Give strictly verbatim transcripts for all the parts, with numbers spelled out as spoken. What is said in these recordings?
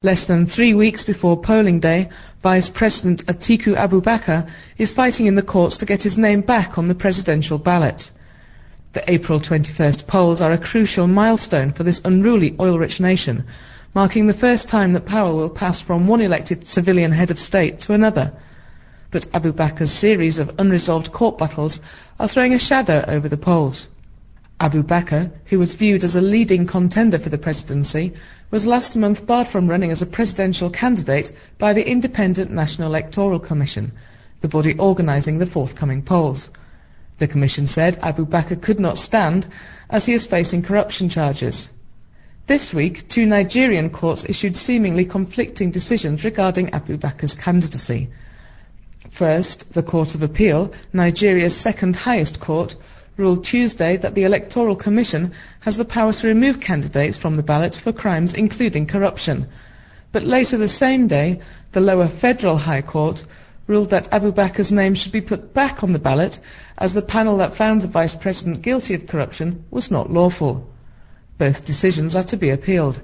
Less than three weeks before polling day, Vice President Atiku Abubakar is fighting in the courts to get his name back on the presidential ballot. The April twenty-first polls are a crucial milestone for this unruly oil-rich nation, marking the first time that power will pass from one elected civilian head of state to another. But Abubakar's series of unresolved court battles are throwing a shadow over the polls. Abubakar, who was viewed as a leading contender for the presidency, was last month barred from running as a presidential candidate by the Independent National Electoral Commission, the body organising the forthcoming polls. The commission said Abubakar could not stand as he is facing corruption charges. This week, two Nigerian courts issued seemingly conflicting decisions regarding Abubakar's candidacy. First, the Court of Appeal, Nigeria's second highest court, ruled Tuesday that the Electoral Commission has the power to remove candidates from the ballot for crimes including corruption. But later the same day, the lower Federal High Court ruled that Abubakar's name should be put back on the ballot as the panel that found the Vice President guilty of corruption was not lawful. Both decisions are to be appealed.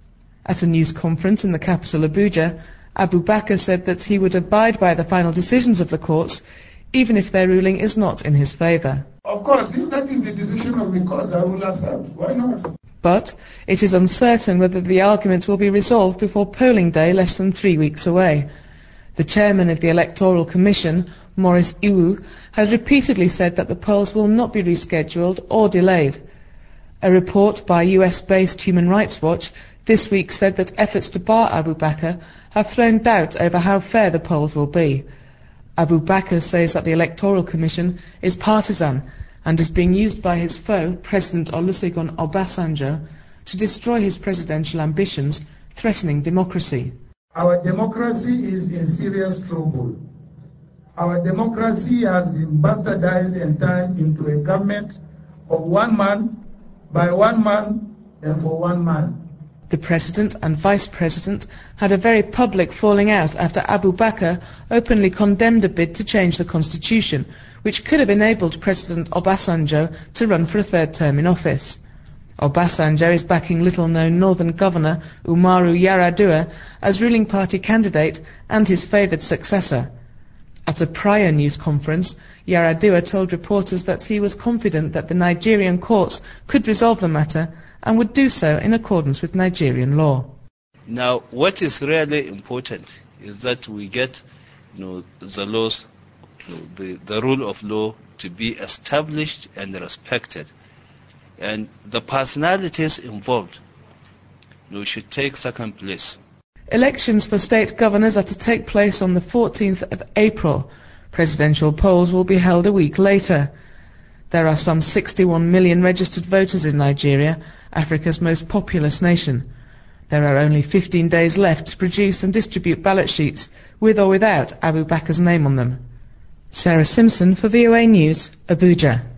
At a news conference in the capital Abuja, Abubakar said that he would abide by the final decisions of the courts, even if their ruling is not in his favour. Of course, if that is the decision of the courts, I will accept. Why not? But it is uncertain whether the argument will be resolved before polling day less than three weeks away. The chairman of the Electoral Commission, Maurice Iwu, has repeatedly said that the polls will not be rescheduled or delayed. A report by U S-based Human Rights Watch this week said that efforts to bar Abubakar have thrown doubt over how fair the polls will be. Abubakar says that the Electoral Commission is partisan and is being used by his foe, President Olusegun Obasanjo, to destroy his presidential ambitions, threatening democracy. Our democracy is in serious trouble. Our democracy has been bastardized and turned into a government of one man, by one man, and for one man. The President and Vice President had a very public falling out after Abubakar openly condemned a bid to change the constitution, which could have enabled President Obasanjo to run for a third term in office. Obasanjo is backing little-known Northern Governor Umaru Yar'Adua as ruling party candidate and his favoured successor. At a prior news conference, Yar'Adua told reporters that he was confident that the Nigerian courts could resolve the matter and would do so in accordance with Nigerian law. Now, what is really important is that we get, you know, the laws, you know, the, the rule of law to be established and respected. And the personalities involved, you know, should take second place. Elections for state governors are to take place on the fourteenth of April. Presidential polls will be held a week later. There are some sixty-one million registered voters in Nigeria, Africa's most populous nation. There are only fifteen days left to produce and distribute ballot sheets, with or without Abubakar's name on them. Sarah Simpson for V O A News, Abuja.